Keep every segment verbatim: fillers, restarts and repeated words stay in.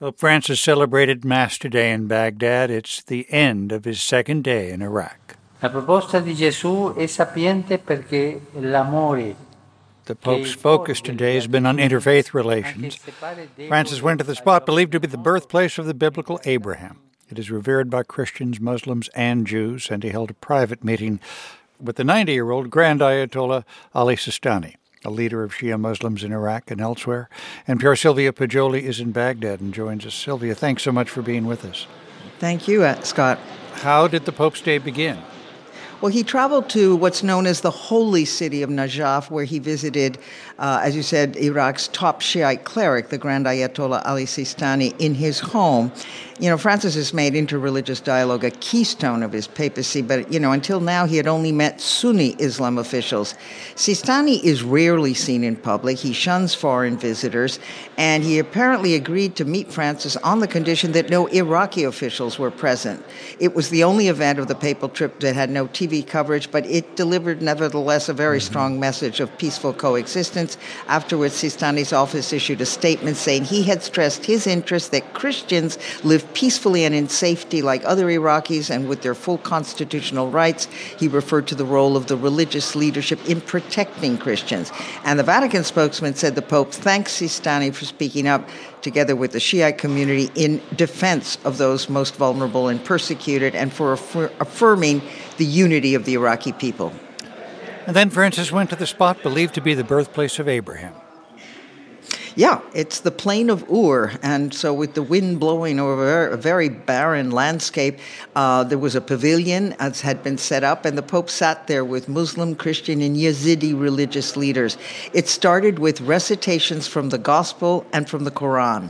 Pope Francis celebrated Mass today in Baghdad. It's the end of his second day in Iraq. La proposta di Gesù è sapiente perché l'amore. The Pope's focus today has been on interfaith relations. Francis went to the spot believed to be the birthplace of the biblical Abraham. It is revered by Christians, Muslims, and Jews, and he held a private meeting with the ninety-year-old Grand Ayatollah Ali Sistani, a leader of Shia Muslims in Iraq and elsewhere. N P R Sylvia Poggioli is in Baghdad and joins us. Sylvia, thanks so much for being with us. Thank you, uh, Scott. How did the Pope's day begin? Well, he traveled to what's known as the holy city of Najaf, where he visited, uh, as you said, Iraq's top Shiite cleric, the Grand Ayatollah Ali Sistani, in his home. You know, Francis has made interreligious dialogue a keystone of his papacy, but, you know, until now he had only met Sunni Islam officials. Sistani is rarely seen in public. He shuns foreign visitors, and he apparently agreed to meet Francis on the condition that no Iraqi officials were present. It was the only event of the papal trip that had no T V coverage, but it delivered, nevertheless, a very strong message of peaceful coexistence. Afterwards, Sistani's office issued a statement saying he had stressed his interest that Christians live peacefully and in safety like other Iraqis and with their full constitutional rights. He referred to the role of the religious leadership in protecting Christians. And the Vatican spokesman said the Pope thanks Sistani for speaking up together with the Shiite community in defense of those most vulnerable and persecuted, and for affir- affirming the unity of the Iraqi people. And then Francis went to the spot believed to be the birthplace of Abraham. Yeah, it's the plain of Ur, and so with the wind blowing over a very barren landscape, uh, there was a pavilion as had been set up, and the Pope sat there with Muslim, Christian, and Yazidi religious leaders. It started with recitations from the Gospel and from the Quran.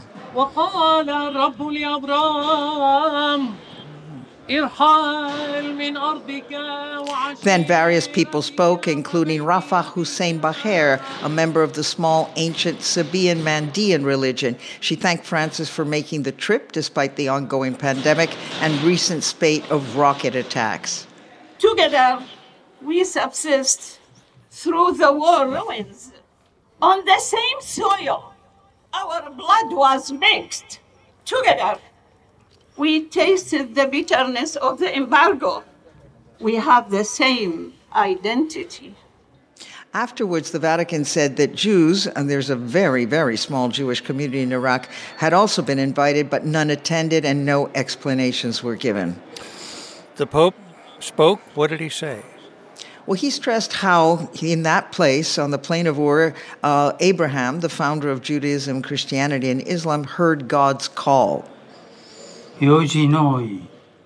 Then various people spoke, including Rafa Hussein Baher, a member of the small ancient Sabaean Mandean religion. She thanked Francis for making the trip despite the ongoing pandemic and recent spate of rocket attacks. Together, we subsist through the war ruins. On the same soil, our blood was mixed. Together, we tasted the bitterness of the embargo. We have the same identity. Afterwards, the Vatican said that Jews, and there's a very, very small Jewish community in Iraq, had also been invited, but none attended and no explanations were given. The Pope spoke. What did he say? Well, he stressed how, in that place, on the plain of Ur, uh, Abraham, the founder of Judaism, Christianity, and Islam, heard God's call. E oggi noi,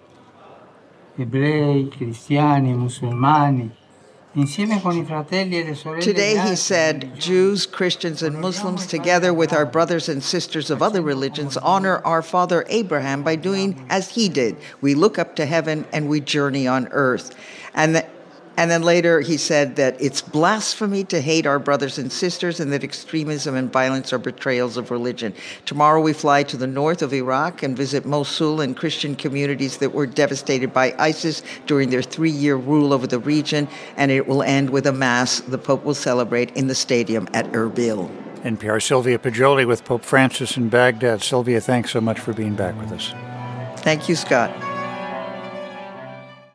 ebrei, cristiani, musulmani, insieme con I fratelli e le sorelle. Today, he said, Jews, Christians, and Muslims, together with our brothers and sisters of other religions, honor our father Abraham by doing as he did. We look up to heaven and we journey on earth. And the, And then later he said that it's blasphemy to hate our brothers and sisters and that extremism and violence are betrayals of religion. Tomorrow we fly to the north of Iraq and visit Mosul and Christian communities that were devastated by ISIS during their three-year rule over the region, and it will end with a mass the Pope will celebrate in the stadium at Erbil. N P R Sylvia Poggioli with Pope Francis in Baghdad. Sylvia, thanks so much for being back with us. Thank you, Scott.